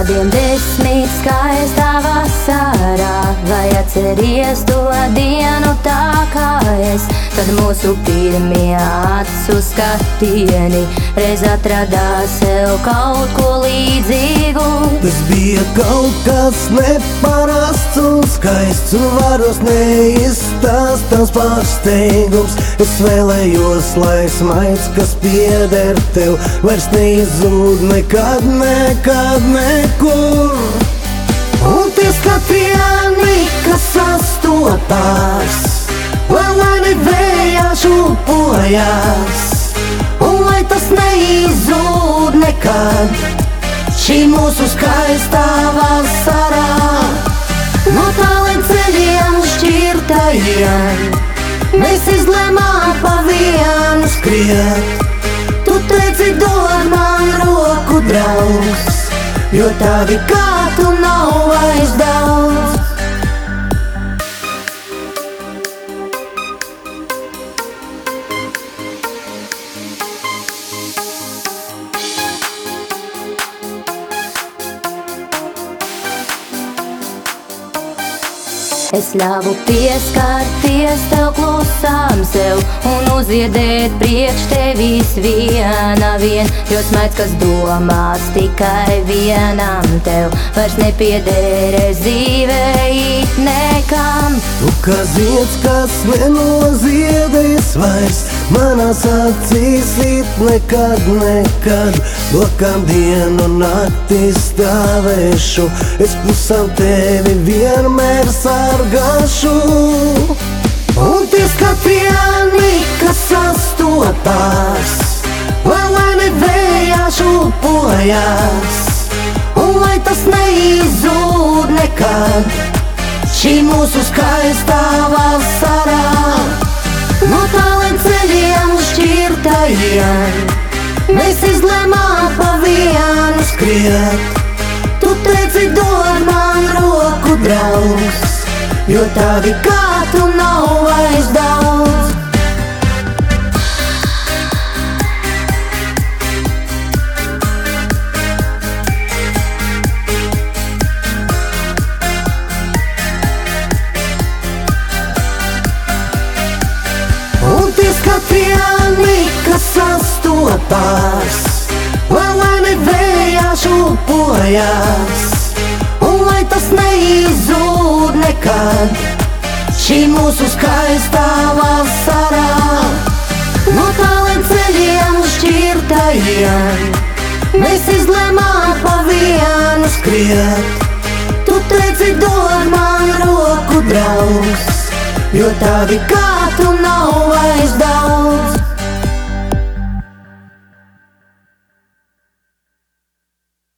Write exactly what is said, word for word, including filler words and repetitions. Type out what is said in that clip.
gadiem desmit skaistā vasarā, vai atceries to dienu tā kā es, kad mūsu pirmie acu skatieni reiz atradās sev kaut ko līdzīgu. Tas bija kaut kas neparasts un skaists, un varos neizstāstāms pārsteigums. Es vēlējos, lai smaids, kas pieder tev, vairs neizzūd nekad, nekad, nekur. Un tie skatieni, kas sastopās, lai vējā šūpojās, un lai tas neizzūd nekad, šī mūsu skaistā vasarā. No tāliem ceļiem šķirtajiem mēs izlēmām pa vienu skriet. Tu teici, dod man roku, draugs, jo tavi kātu nav vairs daudz. Es ļāvu pieskarties tev klusām sev un uzziedēt priekš tevis viena vien, jo smaids, kas domās tikai vienam tev, vairs nepiederēs dzīvei nekam. Tu kā zieds, kas nenoziedēs vairs, manās acīs it nekad, nekad. Blakām dienu nakti stāvēšu, es klusām tevi vienmēr sargāšu. Un tie skatieni, kas sastopās, lai vējā šūpojās, un lai tas neizzūd nekad, šī mūsu skaistā vasarā. No tāliem ceļiem šķirtajiem mēs izlēmām pa vienu skriet. Tu teici, dod man roku, draugs, jo tavi kātu nav vairs daudz. Un tie skatieni, kas sastopās, lai vējā šūpojās, un lai tas neizzūd nekad, šī mūsu skaistā vasarā. No tāliem ceļiem šķirtajiem mēs izlēmām pa vienu skriet. Tu teici, dod man roku, draugs, jo tavi kātu nav vairs daudz.